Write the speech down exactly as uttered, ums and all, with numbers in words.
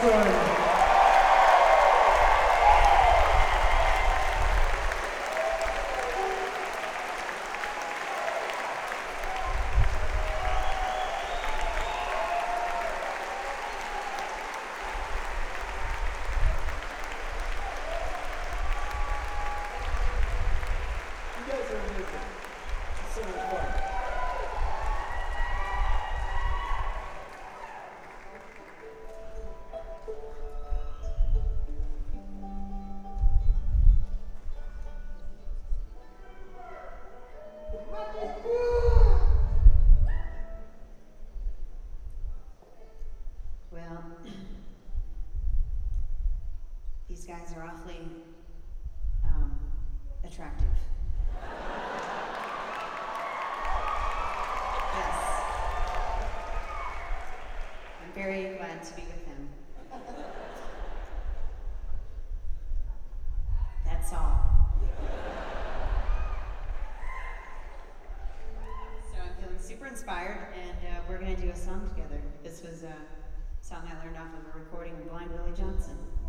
Osborne. You guys are amazing. It's so much fun. Well, these guys are awfully um, attractive. Yes. I'm very glad to be with them. That's all. So I'm feeling super inspired, and uh, we're going to do a song together. This was a song I learned off of a recording of Blind Willie Johnson.